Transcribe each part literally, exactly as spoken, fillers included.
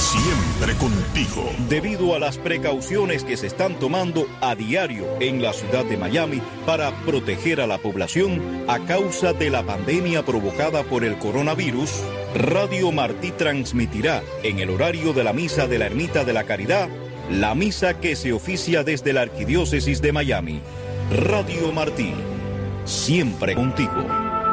Siempre contigo. Debido a las precauciones que se están tomando a diario en la ciudad de Miami para proteger a la población a causa de la pandemia provocada por el coronavirus, Radio Martí transmitirá en el horario de la misa de la Ermita de la Caridad, la misa que se oficia desde la Arquidiócesis de Miami. Radio Martí, siempre contigo.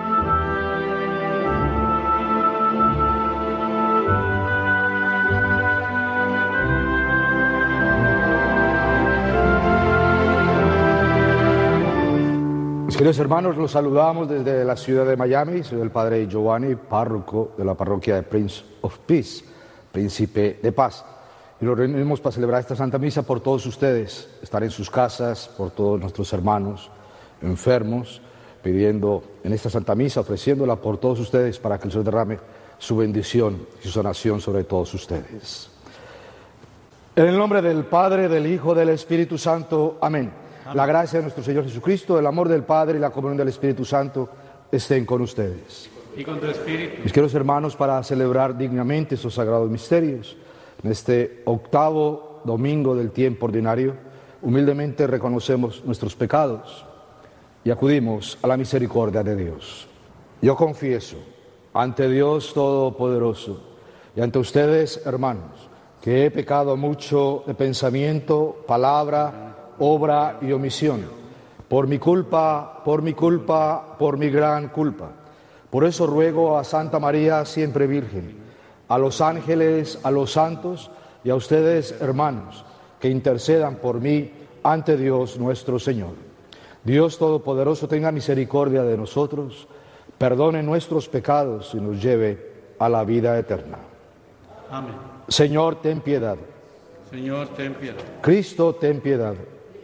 Queridos hermanos, los saludamos desde la ciudad de Miami. Soy el padre Giovanni, párroco de la parroquia de Prince of Peace, Príncipe de Paz. Y nos reunimos para celebrar esta Santa Misa por todos ustedes, estar en sus casas, por todos nuestros hermanos enfermos, pidiendo en esta Santa Misa, ofreciéndola por todos ustedes para que el Señor derrame su bendición y su sanación sobre todos ustedes. En el nombre del Padre, del Hijo, del Espíritu Santo. Amén. La gracia de nuestro Señor Jesucristo, el amor del Padre y la comunión del Espíritu Santo estén con ustedes. Y con tu espíritu. Mis queridos hermanos, para celebrar dignamente estos sagrados misterios, en este octavo domingo del tiempo ordinario, humildemente reconocemos nuestros pecados y acudimos a la misericordia de Dios. Yo confieso ante Dios Todopoderoso y ante ustedes, hermanos, que he pecado mucho de pensamiento, palabra, obra y omisión, por mi culpa, por mi culpa, por mi gran culpa. Por eso ruego a Santa María, siempre Virgen, a los ángeles, a los santos y a ustedes, hermanos, que intercedan por mí ante Dios nuestro Señor. Dios Todopoderoso tenga misericordia de nosotros, perdone nuestros pecados y nos lleve a la vida eterna. Amén. Señor, ten piedad. Señor, ten piedad. Cristo, ten piedad.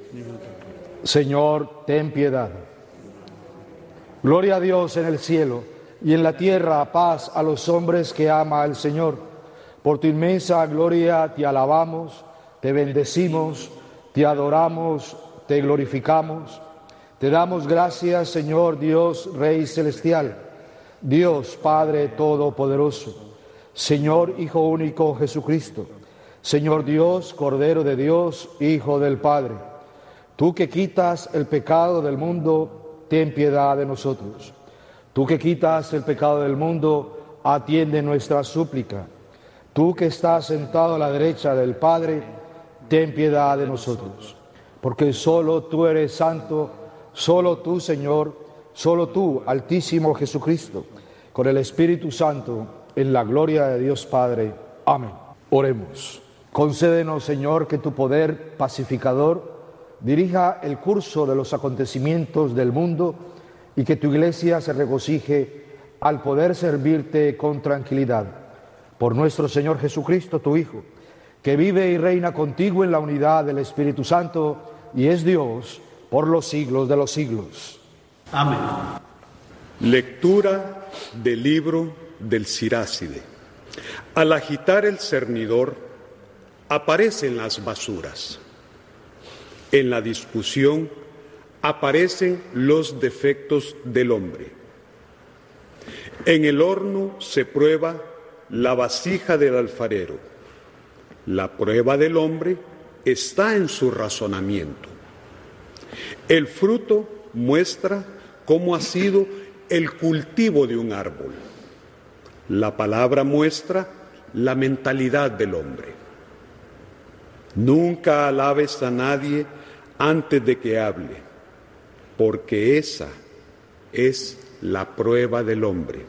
Señor, ten piedad. Gloria a Dios en el cielo y en la tierra paz a los hombres que ama el Señor. Por tu inmensa gloria te alabamos, te bendecimos, te adoramos, te glorificamos. Te damos gracias, Señor Dios, Rey celestial, Dios Padre todopoderoso, Señor Hijo único Jesucristo, Señor Dios, Cordero de Dios, Hijo del Padre. Tú que quitas el pecado del mundo, ten piedad de nosotros. Tú que quitas el pecado del mundo, atiende nuestra súplica. Tú que estás sentado a la derecha del Padre, ten piedad de nosotros. Porque solo tú eres santo, solo tú, Señor, solo tú, Altísimo Jesucristo, con el Espíritu Santo, en la gloria de Dios Padre. Amén. Oremos. Concédenos, Señor, que tu poder pacificador dirija el curso de los acontecimientos del mundo y que tu Iglesia se regocije al poder servirte con tranquilidad. Por nuestro Señor Jesucristo, tu Hijo, que vive y reina contigo en la unidad del Espíritu Santo y es Dios por los siglos de los siglos. Amén. Lectura del libro del Siráside. Al agitar el cernidor, aparecen las basuras. En la discusión aparecen los defectos del hombre. En el horno se prueba la vasija del alfarero. La prueba del hombre está en su razonamiento. El fruto muestra cómo ha sido el cultivo de un árbol. La palabra muestra la mentalidad del hombre. Nunca alabes a nadie antes de que hable, porque esa es la prueba del hombre.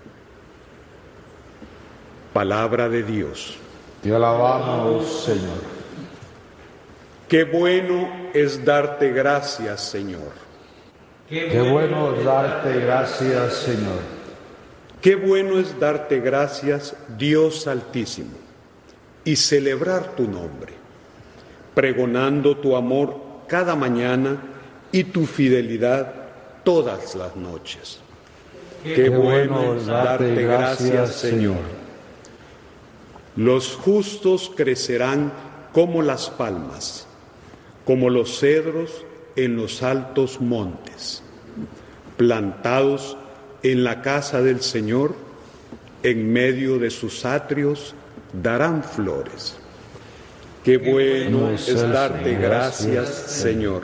Palabra de Dios. Te alabamos, Señor. Qué bueno es darte gracias, Señor. Qué bueno es darte gracias, Señor. Qué bueno es darte gracias, Dios Altísimo, y celebrar tu nombre, pregonando tu amor cada mañana y tu fidelidad todas las noches. Qué, Qué bueno es darte gracias, gracias, Señor. Los justos crecerán como las palmas, como los cedros en los altos montes, plantados en la casa del Señor, en medio de sus atrios, darán flores. Qué bueno es darte gracias, Señor.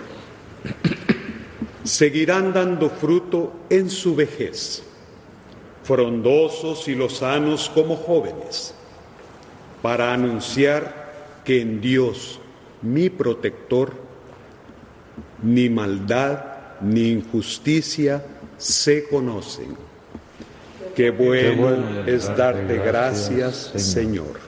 Seguirán dando fruto en su vejez, frondosos y lozanos como jóvenes, para anunciar que en Dios, mi protector, ni maldad ni injusticia se conocen. Qué bueno, Qué bueno es darte gracias, gracias, Señor.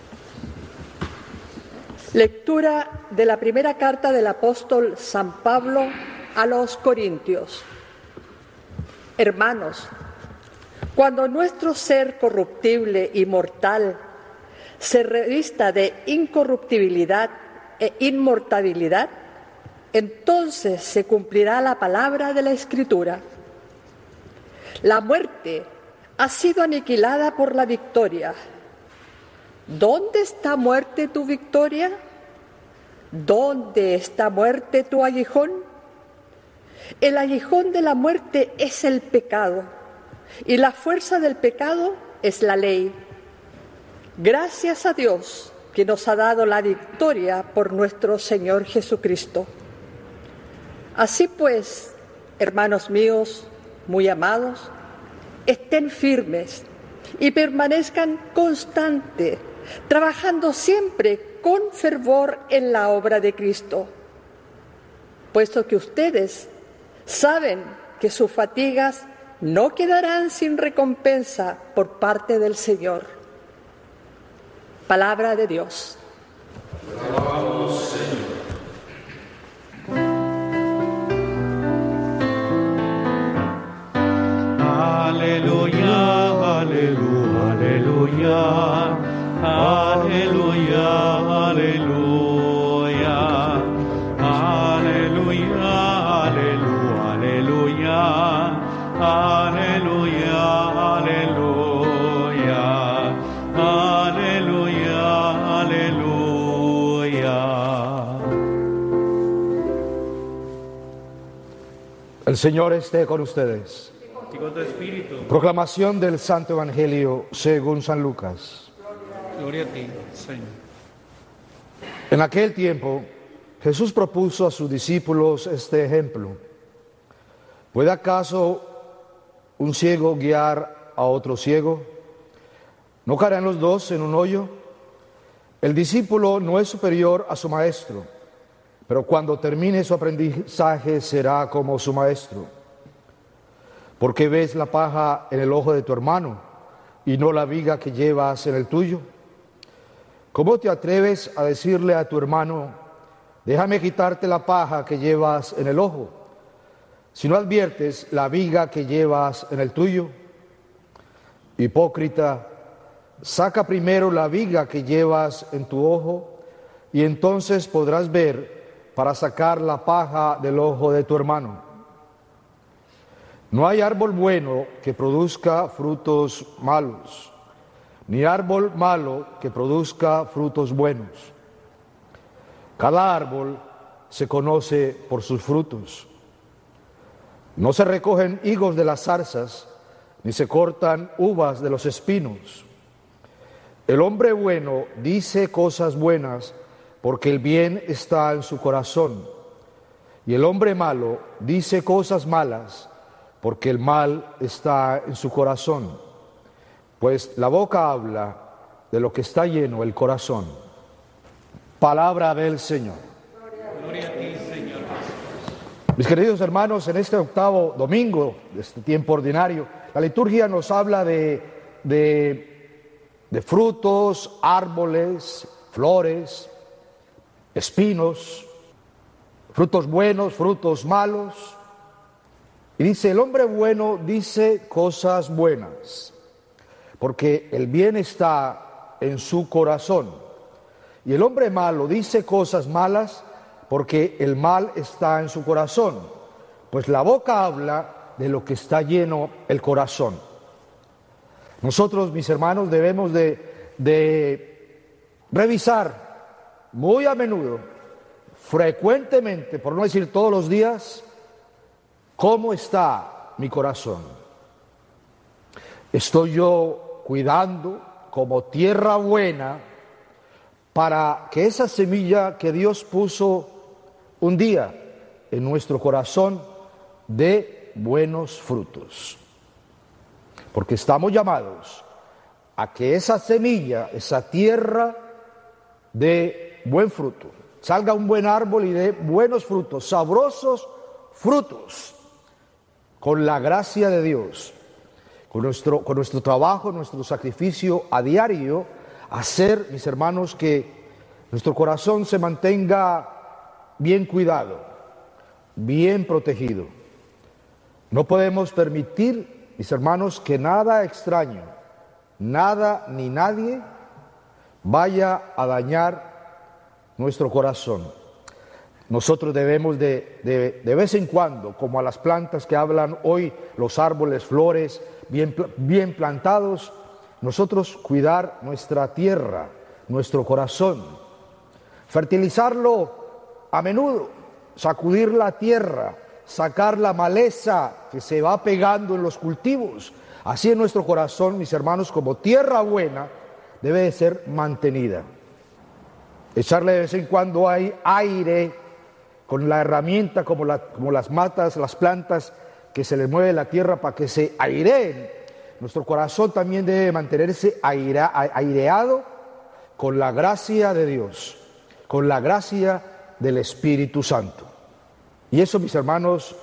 Lectura de la primera carta del apóstol San Pablo a los Corintios. Hermanos, cuando nuestro ser corruptible y mortal se revista de incorruptibilidad e inmortalidad, entonces se cumplirá la palabra de la Escritura. La muerte ha sido aniquilada por la victoria. ¿Dónde está, muerte, tu victoria? ¿Dónde está, muerte, tu aguijón? El aguijón de la muerte es el pecado, y la fuerza del pecado es la ley. Gracias a Dios que nos ha dado la victoria por nuestro Señor Jesucristo. Así pues, hermanos míos, muy amados, estén firmes y permanezcan constantes, trabajando siempre con fervor en la obra de Cristo, puesto que ustedes saben que sus fatigas no quedarán sin recompensa por parte del Señor. Palabra de Dios. Alabamos, Señor. Aleluya, aleluya, aleluya, aleluya, aleluya, aleluya, aleluya, aleluya, aleluya, aleluya, aleluya. El Señor esté con ustedes. Proclamación del Santo Evangelio según San Lucas. Gloria a ti, Señor. En aquel tiempo, Jesús propuso a sus discípulos este ejemplo. ¿Puede acaso un ciego guiar a otro ciego? ¿No caerán los dos en un hoyo? El discípulo no es superior a su maestro, pero cuando termine su aprendizaje será como su maestro. ¿Por qué ves la paja en el ojo de tu hermano y no la viga que llevas en el tuyo? ¿Cómo te atreves a decirle a tu hermano, déjame quitarte la paja que llevas en el ojo, si no adviertes la viga que llevas en el tuyo? Hipócrita, saca primero la viga que llevas en tu ojo y entonces podrás ver para sacar la paja del ojo de tu hermano. No hay árbol bueno que produzca frutos malos, ni árbol malo que produzca frutos buenos. Cada árbol se conoce por sus frutos. No se recogen higos de las zarzas, ni se cortan uvas de los espinos. El hombre bueno dice cosas buenas porque el bien está en su corazón, y el hombre malo dice cosas malas porque el mal está en su corazón, pues la boca habla de lo que está lleno el corazón. Palabra del Señor. Gloria a ti, Señor. Mis queridos hermanos, en este octavo domingo de este tiempo ordinario, la liturgia nos habla de, de, de frutos, árboles, flores, espinos, frutos buenos, frutos malos. Y dice, el hombre bueno dice cosas buenas, porque el bien está en su corazón. Y el hombre malo dice cosas malas, porque el mal está en su corazón. Pues la boca habla de lo que está lleno el corazón. Nosotros, mis hermanos, debemos de, de revisar muy a menudo, frecuentemente, por no decir todos los días, ¿cómo está mi corazón? ¿Estoy yo cuidando, como tierra buena para que esa semilla que Dios puso un día en nuestro corazón dé buenos frutos. Porque estamos llamados a que esa semilla, esa tierra, dé buen fruto. Salga un buen árbol y dé buenos frutos, sabrosos frutos, con la gracia de Dios, con nuestro, con nuestro trabajo, nuestro sacrificio a diario, hacer, mis hermanos, que nuestro corazón se mantenga bien cuidado, bien protegido. No podemos permitir, mis hermanos, que nada extraño, nada ni nadie vaya a dañar nuestro corazón. Nosotros debemos de, de, de vez en cuando, como a las plantas que hablan hoy, los árboles, flores, bien, bien plantados, nosotros cuidar nuestra tierra, nuestro corazón, fertilizarlo a menudo, sacudir la tierra, sacar la maleza que se va pegando en los cultivos. Así en nuestro corazón, mis hermanos, como tierra buena, debe de ser mantenida. Echarle de vez en cuando hay aire con la herramienta como, la, como las matas, las plantas, que se les mueve la tierra para que se aireen. Nuestro corazón también debe mantenerse aire, aireado con la gracia de Dios, con la gracia del Espíritu Santo. Y eso, mis hermanos,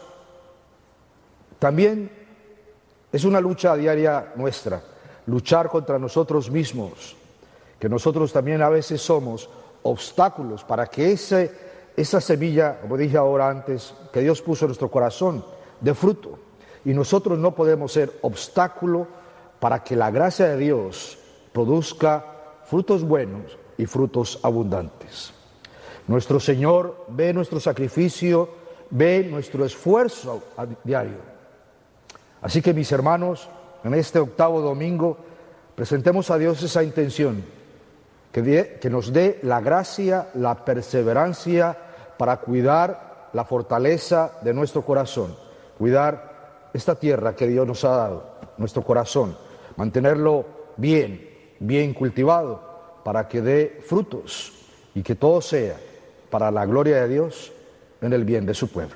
también es una lucha diaria nuestra, luchar contra nosotros mismos, que nosotros también a veces somos obstáculos para que ese, esa semilla, como dije ahora antes, que Dios puso en nuestro corazón, dé fruto. Y nosotros no podemos ser obstáculo para que la gracia de Dios produzca frutos buenos y frutos abundantes. Nuestro Señor ve nuestro sacrificio, ve nuestro esfuerzo a diario. Así que, mis hermanos, en este octavo domingo, presentemos a Dios esa intención, que, de, que nos dé la gracia, la perseverancia para cuidar la fortaleza de nuestro corazón, cuidar esta tierra que Dios nos ha dado, nuestro corazón, mantenerlo bien, bien cultivado, para que dé frutos y que todo sea para la gloria de Dios en el bien de su pueblo.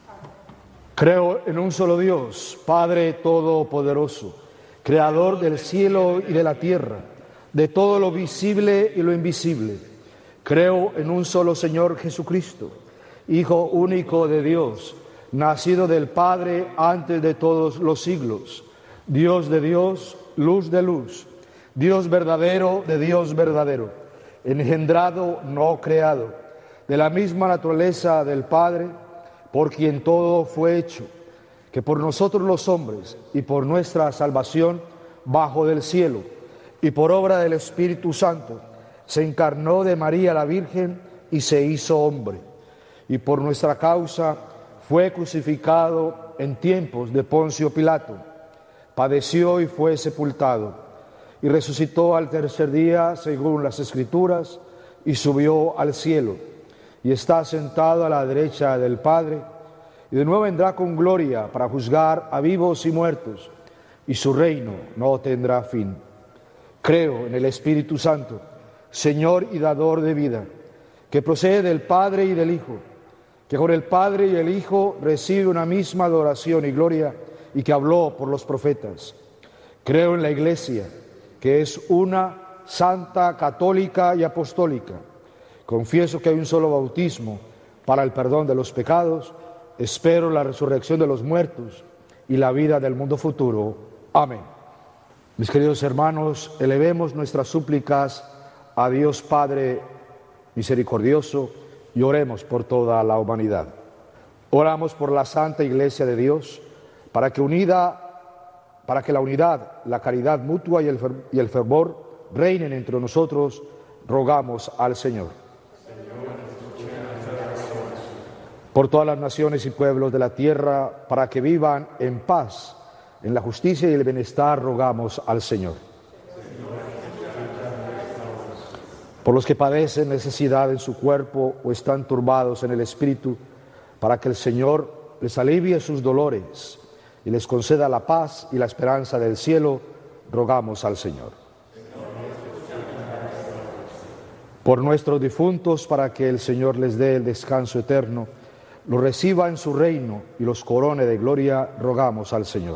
Creo en un solo Dios, Padre Todopoderoso, Creador del cielo y de la tierra, de todo lo visible y lo invisible. Creo en un solo Señor Jesucristo, Hijo único de Dios, nacido del Padre antes de todos los siglos, Dios de Dios, luz de luz, Dios verdadero de Dios verdadero, engendrado, no creado, de la misma naturaleza del Padre, por quien todo fue hecho, que por nosotros los hombres y por nuestra salvación bajo del cielo y por obra del Espíritu Santo se encarnó de María la Virgen y se hizo hombre, y por nuestra causa fue crucificado en tiempos de Poncio Pilato, padeció y fue sepultado, y resucitó al tercer día según las Escrituras, y subió al cielo, y está sentado a la derecha del Padre, y de nuevo vendrá con gloria para juzgar a vivos y muertos, y su reino no tendrá fin. Creo en el Espíritu Santo, Señor y dador de vida, que procede del Padre y del Hijo, que con el Padre y el Hijo recibe una misma adoración y gloria, y que habló por los profetas. Creo en la Iglesia, que es una, santa, católica y apostólica. Confieso que hay un solo bautismo para el perdón de los pecados. Espero la resurrección de los muertos y la vida del mundo futuro. Amén. Mis queridos hermanos, elevemos nuestras súplicas a Dios Padre misericordioso y oremos por toda la humanidad. Oramos por la Santa Iglesia de Dios, para que unida, para que la unidad, la caridad mutua y el, y el fervor reinen entre nosotros, rogamos al Señor. Por todas las naciones y pueblos de la tierra, para que vivan en paz, en la justicia y el bienestar, rogamos al Señor. Por los que padecen necesidad en su cuerpo o están turbados en el espíritu, para que el Señor les alivie sus dolores y les conceda la paz y la esperanza del cielo, rogamos al Señor. Por nuestros difuntos, para que el Señor les dé el descanso eterno, los reciba en su reino y los corone de gloria, rogamos al Señor.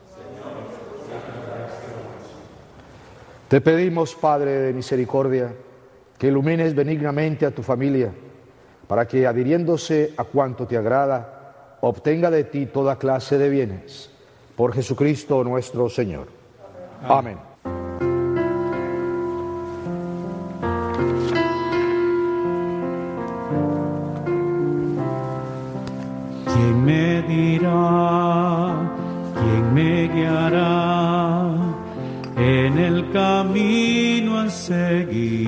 Te pedimos, Padre de misericordia, que ilumines benignamente a tu familia, para que, adhiriéndose a cuanto te agrada, obtenga de ti toda clase de bienes. Por Jesucristo nuestro Señor. Amén. ¿Quién me dirá, quién me guiará en el camino a seguir?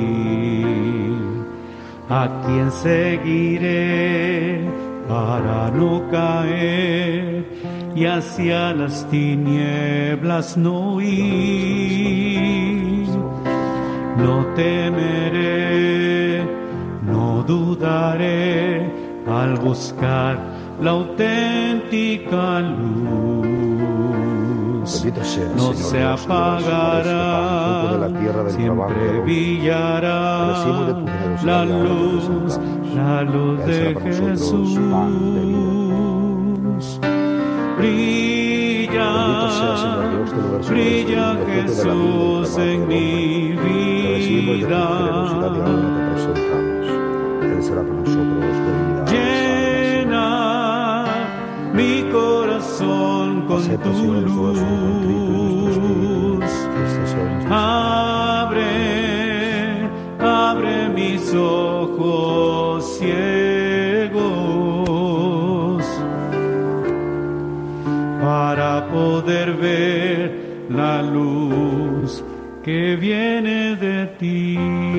¿A quién seguiré para no caer y hacia las tinieblas no ir? No temeré, no dudaré al buscar la auténtica luz. Sea, no Señor se Dios, apagará, de la tierra del siempre trabajo, brillará la luz, la luz de Jesús. Brilla, sea, brilla Jesús en mi vida. Él será para nosotros llena mi corazón con tu luz. Abre, abre mis ojos ciegos para poder ver la luz que viene de ti.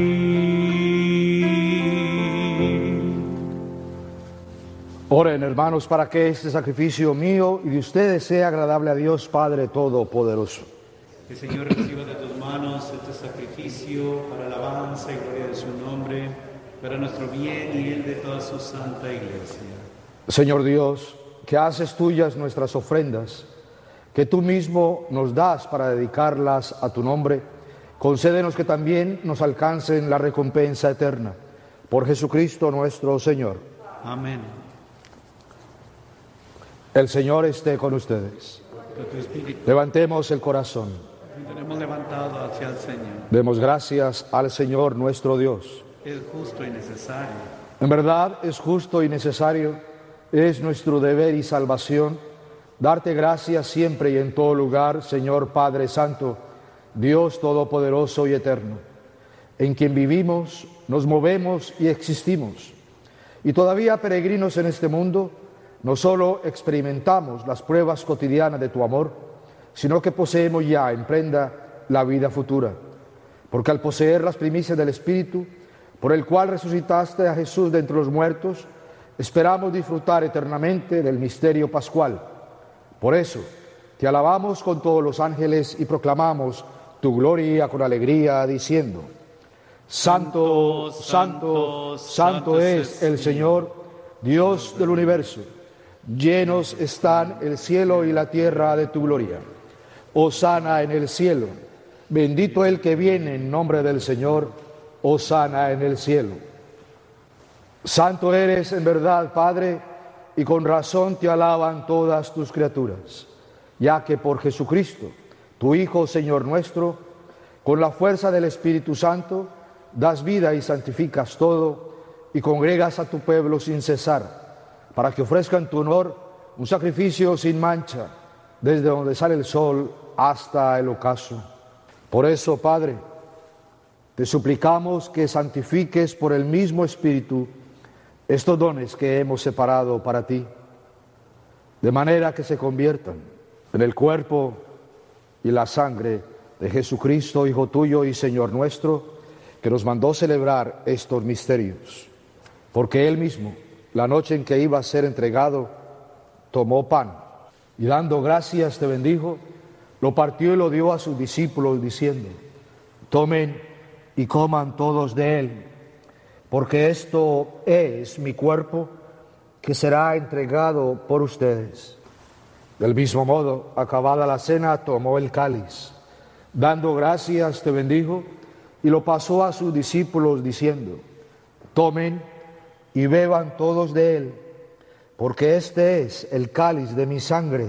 Oren, hermanos, para que este sacrificio mío y de ustedes sea agradable a Dios Padre Todopoderoso. Que el Señor reciba de tus manos este sacrificio para alabanza y gloria de su nombre, para nuestro bien y el de toda su santa Iglesia. Señor Dios, que haces tuyas nuestras ofrendas, que tú mismo nos das para dedicarlas a tu nombre, concédenos que también nos alcancen la recompensa eterna. Por Jesucristo nuestro Señor. Amén. El Señor esté con ustedes. Con tu espíritu. Levantemos el corazón. Tenemos levantado hacia el Señor. Demos gracias al Señor nuestro Dios. Es justo y necesario. En verdad es justo y necesario, es nuestro deber y salvación, darte gracias siempre y en todo lugar, Señor Padre Santo, Dios Todopoderoso y Eterno, en quien vivimos, nos movemos y existimos. Y todavía peregrinos en este mundo, no solo experimentamos las pruebas cotidianas de tu amor, sino que poseemos ya en prenda la vida futura. Porque al poseer las primicias del Espíritu, por el cual resucitaste a Jesús de entre los muertos, esperamos disfrutar eternamente del misterio pascual. Por eso, te alabamos con todos los ángeles y proclamamos tu gloria con alegría, diciendo: Santo, santo, santo es el Señor, Dios del universo. Llenos están el cielo y la tierra de tu gloria. Hosana en el cielo. Bendito el que viene en nombre del Señor. Hosana en el cielo. Santo eres en verdad, Padre, y con razón te alaban todas tus criaturas, ya que por Jesucristo, tu Hijo, Señor nuestro, con la fuerza del Espíritu Santo, das vida y santificas todo, y congregas a tu pueblo sin cesar, para que ofrezca en tu honor un sacrificio sin mancha, desde donde sale el sol hasta el ocaso. Por eso, Padre, te suplicamos que santifiques por el mismo Espíritu estos dones que hemos separado para ti, de manera que se conviertan en el cuerpo y la sangre de Jesucristo, Hijo tuyo y Señor nuestro, que nos mandó celebrar estos misterios. Porque Él mismo, la noche en que iba a ser entregado, tomó pan y dando gracias te bendijo, lo partió y lo dio a sus discípulos diciendo: tomen y coman todos de él, porque esto es mi cuerpo que será entregado por ustedes. Del mismo modo, acabada la cena, tomó el cáliz, dando gracias te bendijo, y lo pasó a sus discípulos diciendo: tomen y beban todos de él, porque este es el cáliz de mi sangre,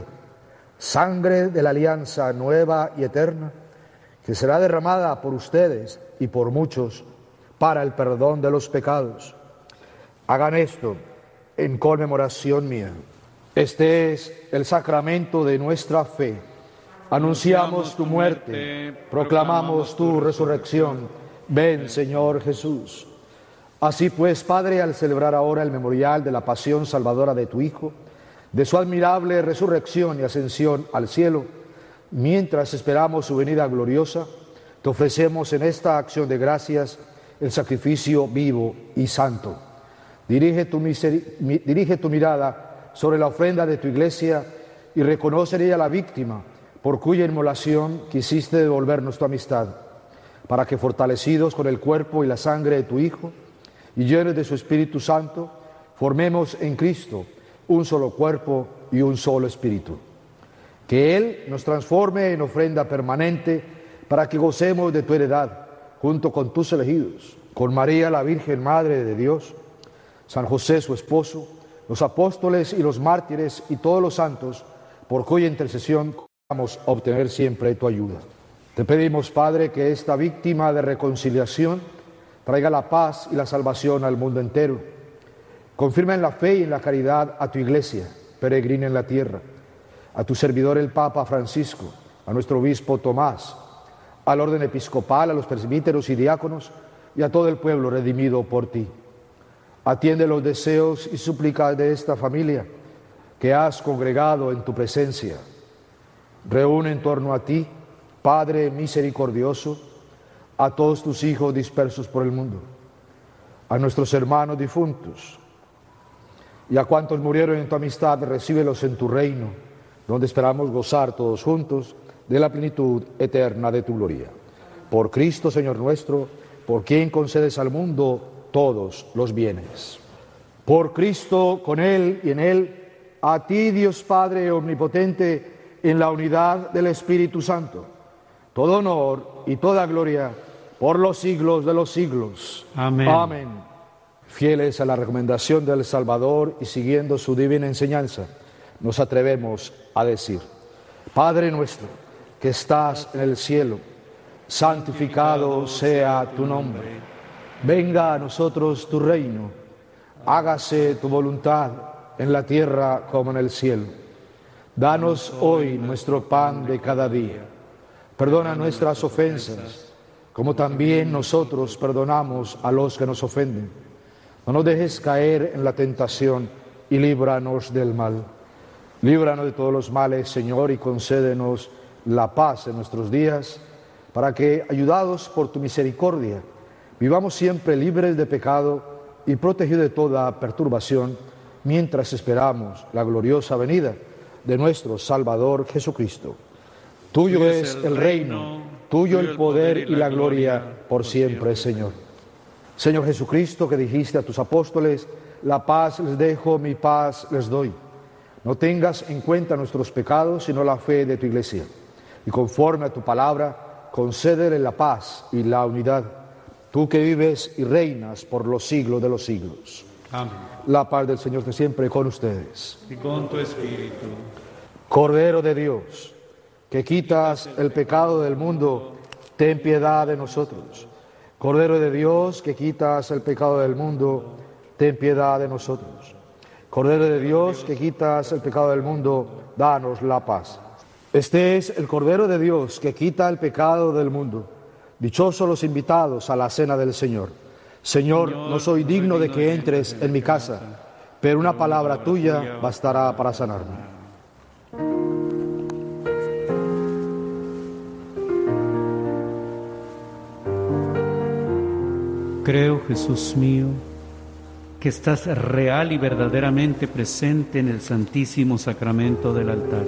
sangre de la alianza nueva y eterna, que será derramada por ustedes y por muchos para el perdón de los pecados. Hagan esto en conmemoración mía. Este es el sacramento de nuestra fe. Anunciamos tu muerte, proclamamos tu resurrección. Ven, Señor Jesús. Así pues, Padre, al celebrar ahora el memorial de la pasión salvadora de tu Hijo, de su admirable resurrección y ascensión al cielo, mientras esperamos su venida gloriosa, te ofrecemos en esta acción de gracias el sacrificio vivo y santo. Dirige tu, miseri- mi- dirige tu mirada sobre la ofrenda de tu Iglesia y reconoce en ella la víctima por cuya inmolación quisiste devolvernos tu amistad, para que, fortalecidos con el cuerpo y la sangre de tu Hijo y llenos de su Espíritu Santo, formemos en Cristo un solo cuerpo y un solo espíritu. Que Él nos transforme en ofrenda permanente para que gocemos de tu heredad junto con tus elegidos, con María la Virgen Madre de Dios, San José su esposo, los apóstoles y los mártires y todos los santos, por cuya intercesión vamos a obtener siempre tu ayuda. Te pedimos, Padre, que esta víctima de reconciliación traiga la paz y la salvación al mundo entero. Confirma en la fe y en la caridad a tu Iglesia, peregrina en la tierra, a tu servidor el Papa Francisco, a nuestro obispo Tomás, al orden episcopal, a los presbíteros y diáconos y a todo el pueblo redimido por ti. Atiende los deseos y súplicas de esta familia que has congregado en tu presencia. Reúne en torno a ti, Padre misericordioso, a todos tus hijos dispersos por el mundo, a nuestros hermanos difuntos y a cuantos murieron en tu amistad, recíbelos en tu reino, donde esperamos gozar todos juntos de la plenitud eterna de tu gloria. Por Cristo, Señor nuestro, por quien concedes al mundo todos los bienes. Por Cristo, con Él y en Él, a ti, Dios Padre omnipotente, en la unidad del Espíritu Santo, todo honor y toda gloria por los siglos de los siglos. Amén. Amén. Fieles a la recomendación del Salvador y siguiendo su divina enseñanza, nos atrevemos a decir: Padre nuestro, que estás en el cielo, santificado sea tu nombre. Venga a nosotros tu reino. Hágase tu voluntad en la tierra como en el cielo. Danos hoy nuestro pan de cada día. Perdona nuestras ofensas, como también nosotros perdonamos a los que nos ofenden. No nos dejes caer en la tentación y líbranos del mal. Líbranos de todos los males, Señor, y concédenos la paz en nuestros días, para que, ayudados por tu misericordia, vivamos siempre libres de pecado y protegidos de toda perturbación, mientras esperamos la gloriosa venida de nuestro Salvador Jesucristo. Tuyo es el reino, tuyo el poder y la gloria por siempre, Señor. Señor Jesucristo, que dijiste a tus apóstoles: la paz les dejo, mi paz les doy. No tengas en cuenta nuestros pecados, sino la fe de tu Iglesia. Y conforme a tu palabra, concédele la paz y la unidad. Tú que vives y reinas por los siglos de los siglos. Amén. La paz del Señor esté siempre con ustedes. Y con tu espíritu. Cordero de Dios, que quitas el pecado del mundo, ten piedad de nosotros. Cordero de Dios, que quitas el pecado del mundo, ten piedad de nosotros. Cordero de Dios, que quitas el pecado del mundo, danos la paz. Este es el Cordero de Dios, que quita el pecado del mundo. Dichosos los invitados a la cena del Señor. Señor, no soy digno de que entres en mi casa, pero una palabra tuya bastará para sanarme. Creo, Jesús mío, que estás real y verdaderamente presente en el Santísimo Sacramento del altar.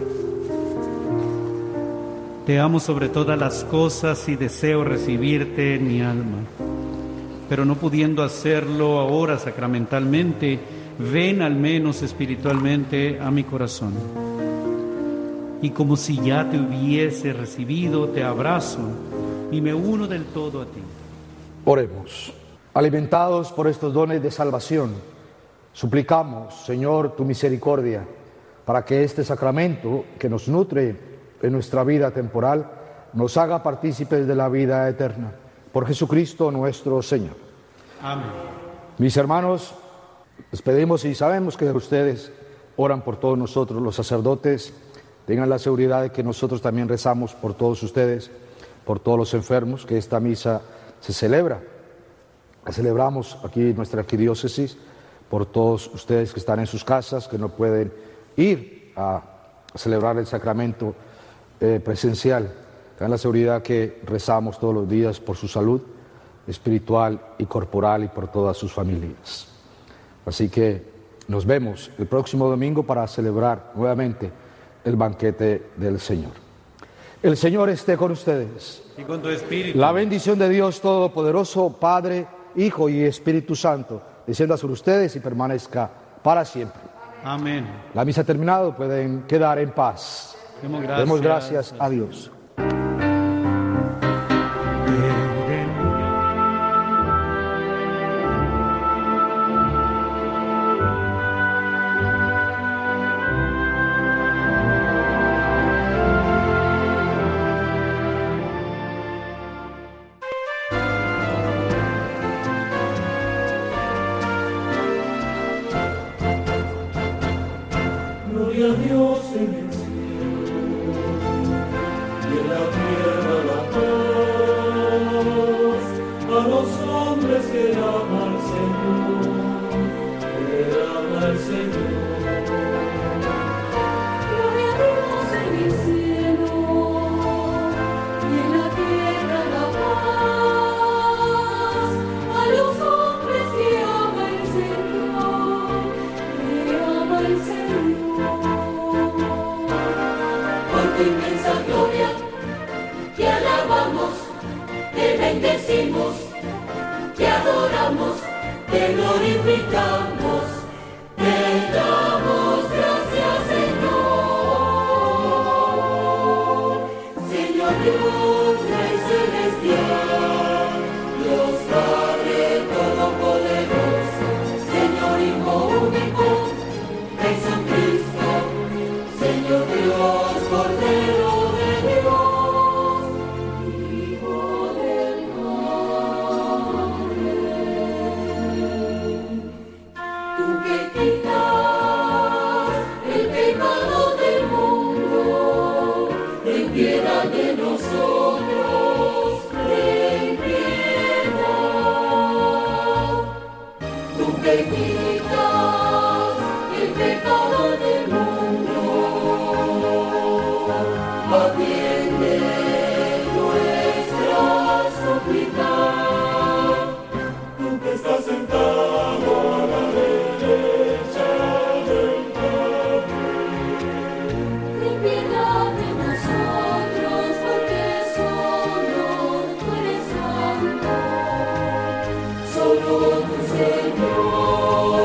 Te amo sobre todas las cosas y deseo recibirte en mi alma. Pero no pudiendo hacerlo ahora sacramentalmente, ven al menos espiritualmente a mi corazón. Y como si ya te hubiese recibido, te abrazo y me uno del todo a ti. Oremos. Alimentados por estos dones de salvación, suplicamos, Señor, tu misericordia, para que este sacramento que nos nutre en nuestra vida temporal, nos haga partícipes de la vida eterna. Por Jesucristo nuestro Señor. Amén. Mis hermanos, les pedimos y sabemos que ustedes oran por todos nosotros, los sacerdotes, tengan la seguridad de que nosotros también rezamos por todos ustedes, por todos los enfermos, que esta misa se celebra. La celebramos aquí en nuestra arquidiócesis por todos ustedes que están en sus casas, que no pueden ir a celebrar el sacramento eh, presencial. Tengan la seguridad que rezamos todos los días por su salud espiritual y corporal y por todas sus familias. Así que nos vemos el próximo domingo para celebrar nuevamente el banquete del Señor. El Señor esté con ustedes. Y con tu espíritu. La bendición de Dios Todopoderoso, Padre, Hijo y Espíritu Santo, descienda sobre ustedes y permanezca para siempre. Amén. La misa ha terminado, pueden quedar en paz. Demos gracias, Demos gracias a Dios. Gloria a Dios en el cielo y en la tierra la paz, a los hombres que ama al Señor, que ama al Señor. Gloria a Dios en el cielo y en la tierra la paz, a los hombres que ama el Señor, que ama el Señor. Tu inmensa gloria, te alabamos, te bendecimos, te adoramos, te glorificamos, te damos gracias, Señor. Señor Dios, Rey celestial, Dios Padre todopoderoso, Señor Hijo único, Jesucristo, Señor Dios, Cordero de Dios, Hijo del Padre. Tú que quitas el pecado del mundo, ten piedad de nosotros, ten piedad. Tú que quitas el pecado del mundo, atiende nuestra súplica. Tú que estás sentado a la derecha del Padre, Ten piedad de nosotros, porque solo tú eres santo. solo tu Señor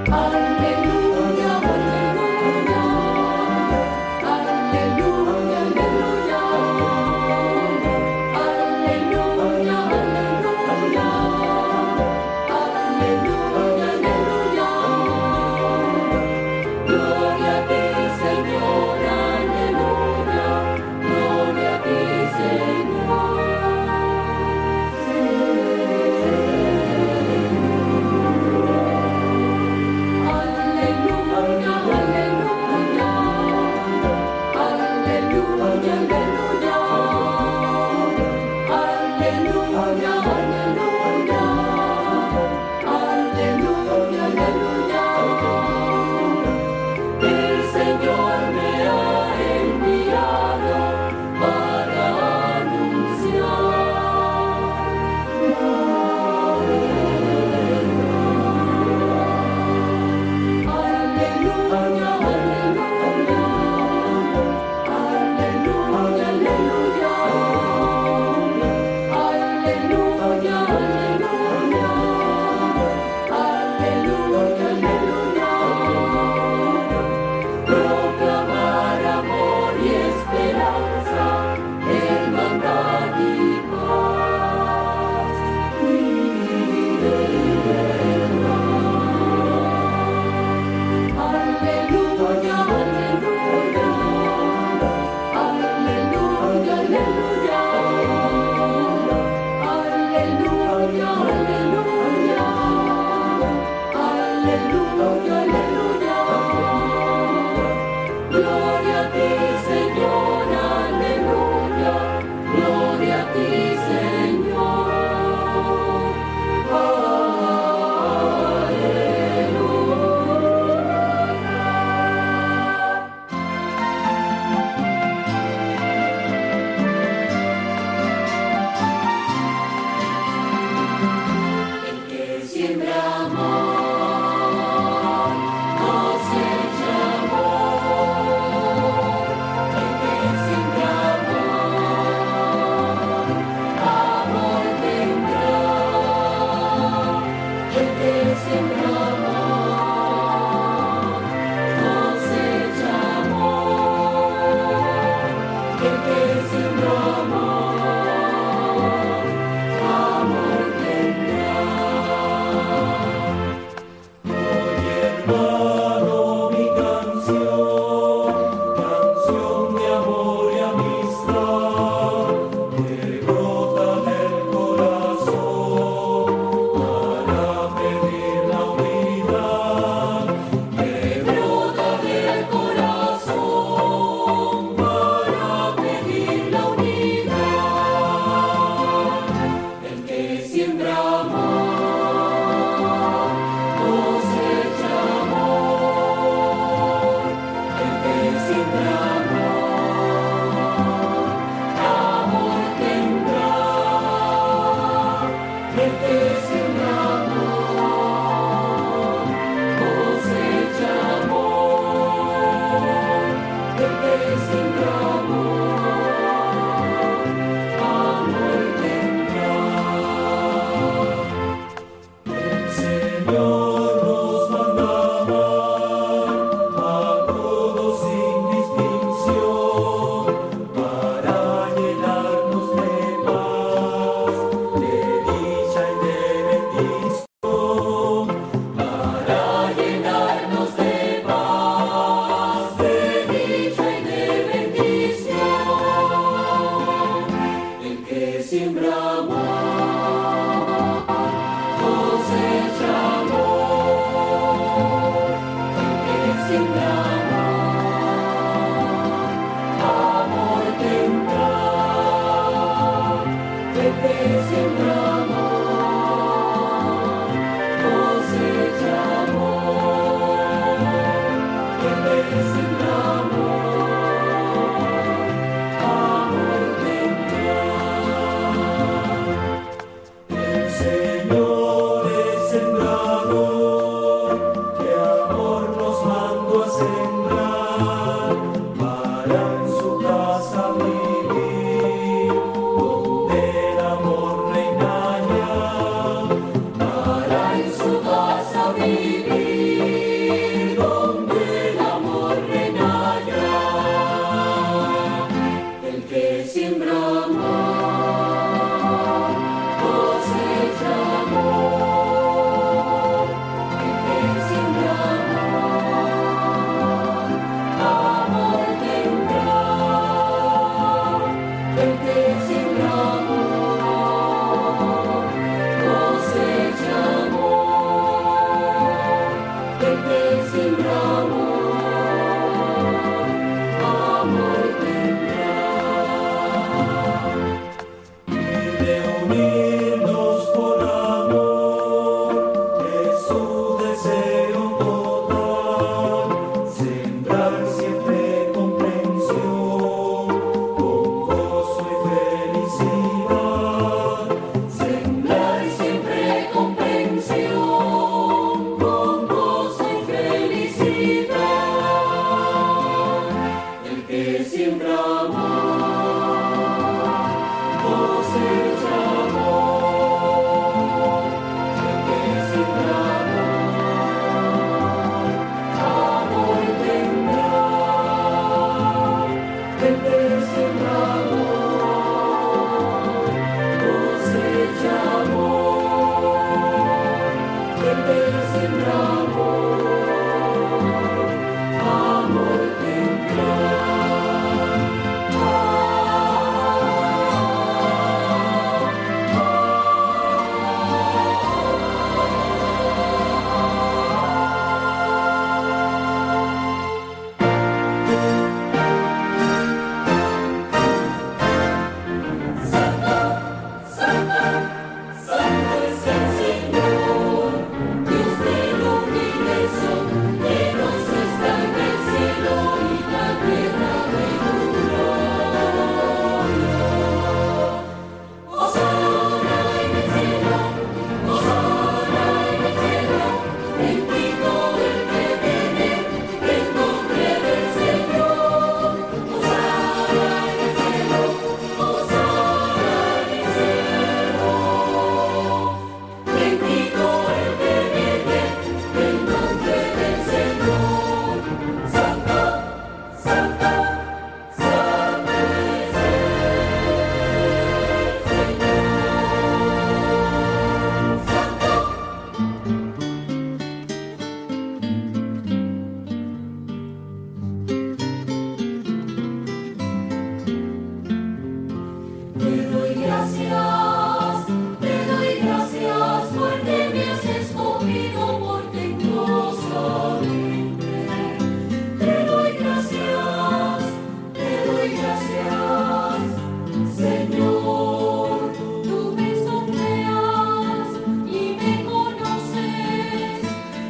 Alleluia.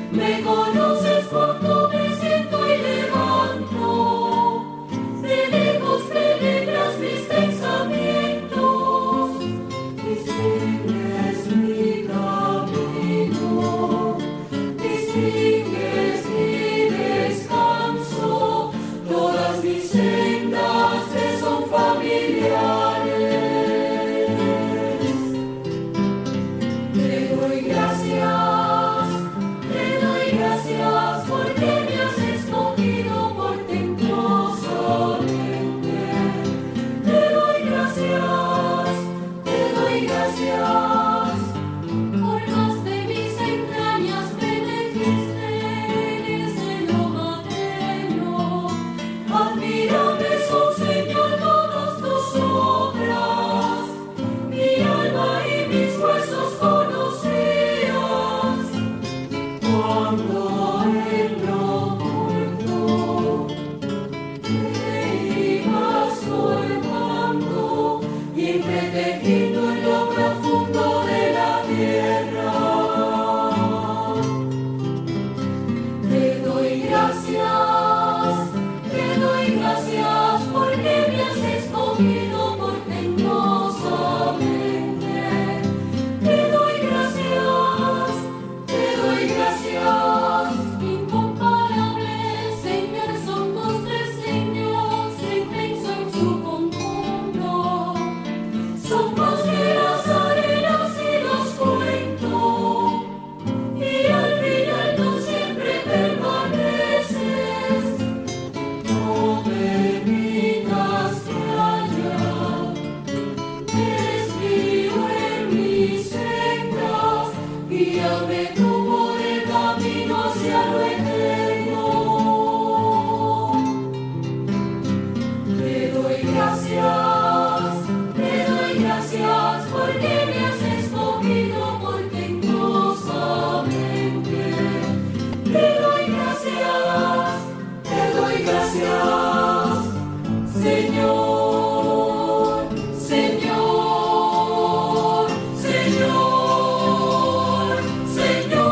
Me conoces cuando me siento y levanto, de lejos penetras mis pensamientos, distingues mi camino, distingues mi descanso, todas mis sendas te son familiares. Te doy gracias, te doy gracias porque me has escogido portentosamente. Te doy gracias, te doy gracias. Formaste mis entrañas, me elegiste en el seno materno. Admírame, oh Señor, todas tus obras. Mi alma y mis huesos conocías. Cuando en lo oculto te ibas formando y entretejiendo en lo profundo de la tierra. Te doy gracias, te doy gracias porque me has escogido portentosamente. Te doy gracias, te doy gracias. Incomparables e inmensos son tus designios, inmenso en su conjunto. Son más que las arenas y los cuentos, y al final tú siempre permaneces. No permitas que haya desvío en mis sendas, guíame tú por el camino hacia lo eterno. Te doy gracias, te doy gracias porque me has escogido portentosamente. Te doy gracias, te doy gracias, Señor, Señor, Señor, Señor.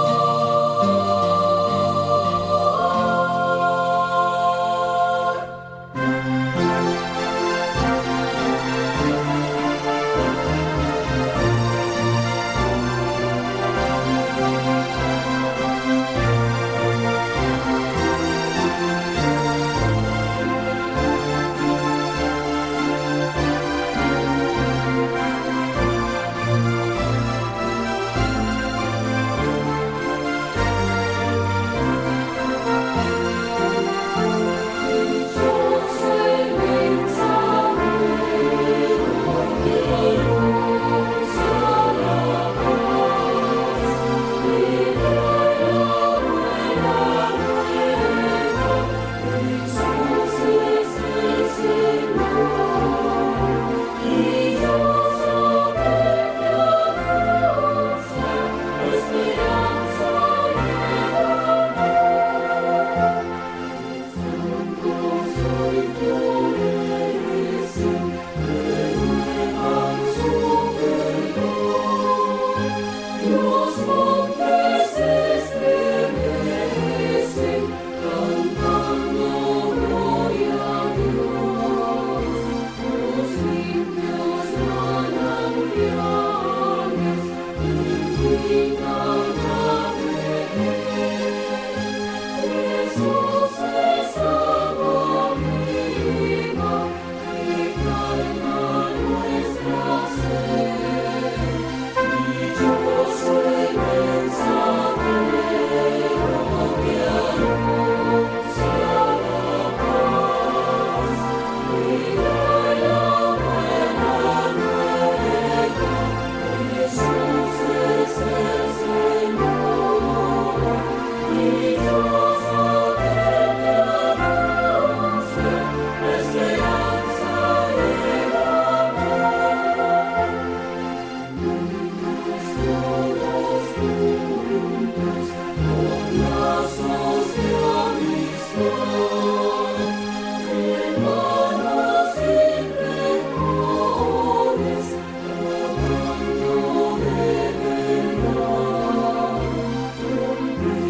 Los montes estremecen, cantando gloria a Dios. Los limpios manantiales invitan a beber. Jesús es agua viva que calma nuestra sed. Dichoso el mensajero que anuncia la paz y trae la buena nueva. Jesús es el Señor. Dichoso aquel que anuncia la esperanza y el amor. Todos juntos con lazos de amistad, hermanos sin rencores, amando de verdad, rompiendo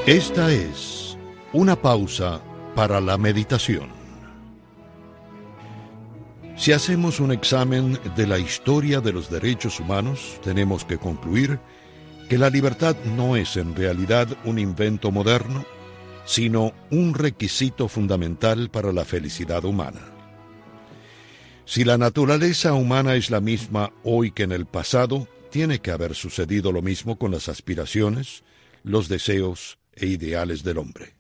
Esta es una pausa para la meditación. Si hacemos un examen de la historia de los derechos humanos, tenemos que concluir que la libertad no es en realidad un invento moderno, sino un requisito fundamental para la felicidad humana. Si la naturaleza humana es la misma hoy que en el pasado, tiene que haber sucedido lo mismo con las aspiraciones, los deseos e ideales del hombre.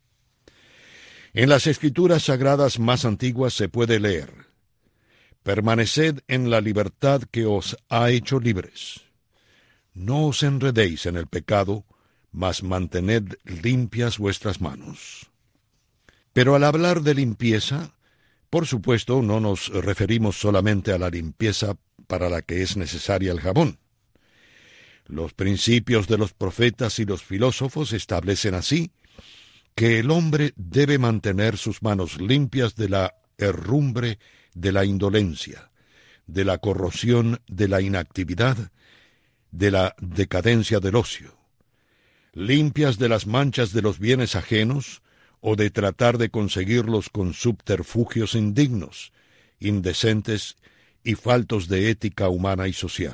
En las escrituras sagradas más antiguas se puede leer: permaneced en la libertad que os ha hecho libres. No os enredéis en el pecado, mas mantened limpias vuestras manos. Pero al hablar de limpieza, por supuesto no nos referimos solamente a la limpieza para la que es necesaria el jabón. Los principios de los profetas y los filósofos establecen así que el hombre debe mantener sus manos limpias de la herrumbre de la indolencia, de la corrosión de la inactividad, de la decadencia del ocio, limpias de las manchas de los bienes ajenos o de tratar de conseguirlos con subterfugios indignos, indecentes y faltos de ética humana y social.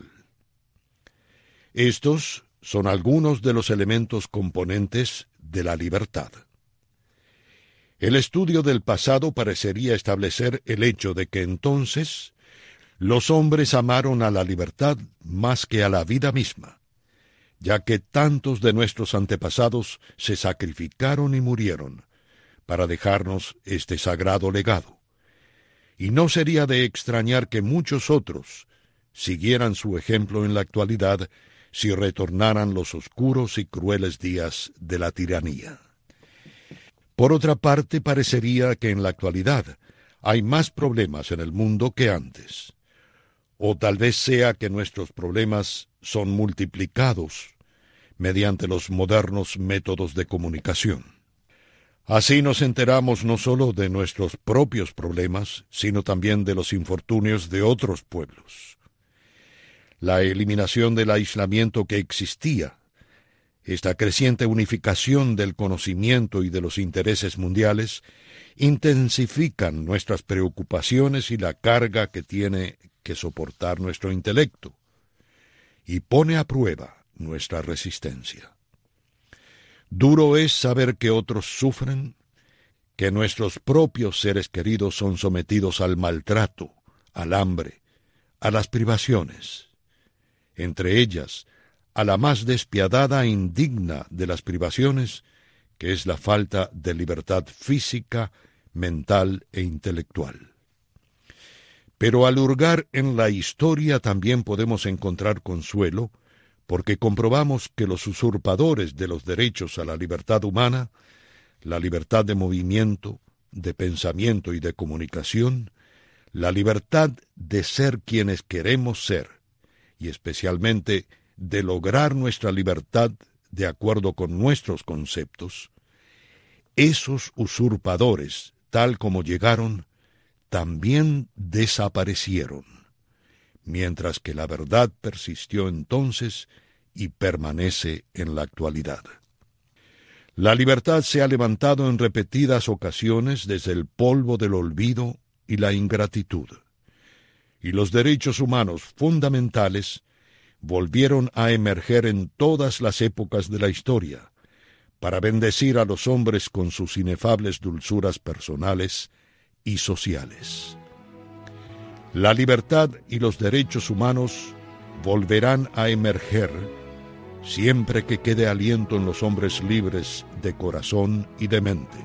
Estos son algunos de los elementos componentes de la libertad. El estudio del pasado parecería establecer el hecho de que entonces los hombres amaron a la libertad más que a la vida misma, ya que tantos de nuestros antepasados se sacrificaron y murieron para dejarnos este sagrado legado. Y no sería de extrañar que muchos otros siguieran su ejemplo en la actualidad si retornaran los oscuros y crueles días de la tiranía. Por otra parte, parecería que en la actualidad hay más problemas en el mundo que antes. O tal vez sea que nuestros problemas son multiplicados mediante los modernos métodos de comunicación. Así nos enteramos no solo de nuestros propios problemas, sino también de los infortunios de otros pueblos. La eliminación del aislamiento que existía, esta creciente unificación del conocimiento y de los intereses mundiales, intensifican nuestras preocupaciones y la carga que tiene que soportar nuestro intelecto, y pone a prueba nuestra resistencia. Duro es saber que otros sufren, que nuestros propios seres queridos son sometidos al maltrato, al hambre, a las privaciones, entre ellas a la más despiadada e indigna de las privaciones, que es la falta de libertad física, mental e intelectual. Pero al hurgar en la historia también podemos encontrar consuelo, porque comprobamos que los usurpadores de los derechos a la libertad humana, la libertad de movimiento, de pensamiento y de comunicación, la libertad de ser quienes queremos ser, y especialmente de lograr nuestra libertad de acuerdo con nuestros conceptos, esos usurpadores, tal como llegaron, también desaparecieron, mientras que la verdad persistió entonces y permanece en la actualidad. La libertad se ha levantado en repetidas ocasiones desde el polvo del olvido y la ingratitud, y los derechos humanos fundamentales volvieron a emerger en todas las épocas de la historia, para bendecir a los hombres con sus inefables dulzuras personales y sociales. La libertad y los derechos humanos volverán a emerger siempre que quede aliento en los hombres libres de corazón y de mente,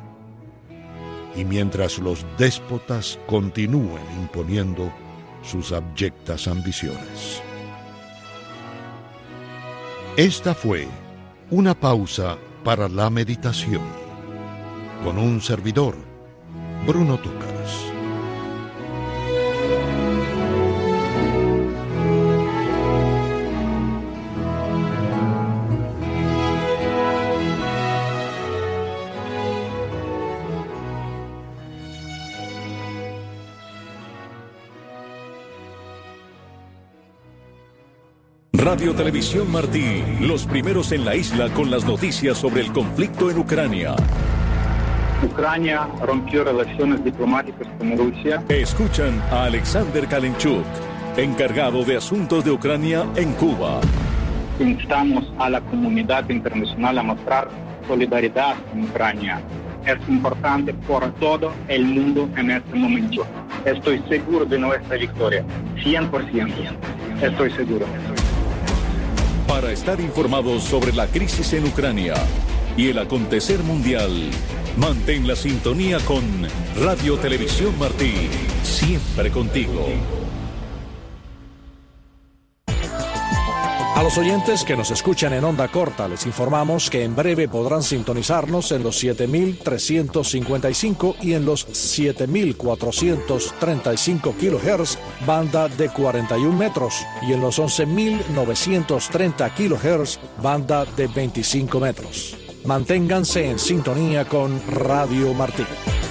y mientras los déspotas continúen imponiendo sus abyectas ambiciones. Esta fue una pausa para la meditación, con un servidor, Bruno Túcaras. Radio Televisión Martí, los primeros en la isla con las noticias sobre el conflicto en Ucrania. Ucrania rompió relaciones diplomáticas con Rusia. Escuchan a Alexander Kalenchuk, encargado de asuntos de Ucrania en Cuba. Instamos a la comunidad internacional a mostrar solidaridad con Ucrania. Es importante por todo el mundo en este momento. Estoy seguro de nuestra victoria, cien por ciento. Estoy seguro. Para estar informados sobre la crisis en Ucrania y el acontecer mundial, mantén la sintonía con Radio Televisión Martí, siempre contigo. A los oyentes que nos escuchan en onda corta, les informamos que en breve podrán sintonizarnos en los siete mil trescientos cincuenta y cinco y en los siete mil cuatrocientos treinta y cinco kilohertz, banda de cuarenta y un metros, y en los once mil novecientos treinta kilohertz, banda de veinticinco metros. Manténganse en sintonía con Radio Martí.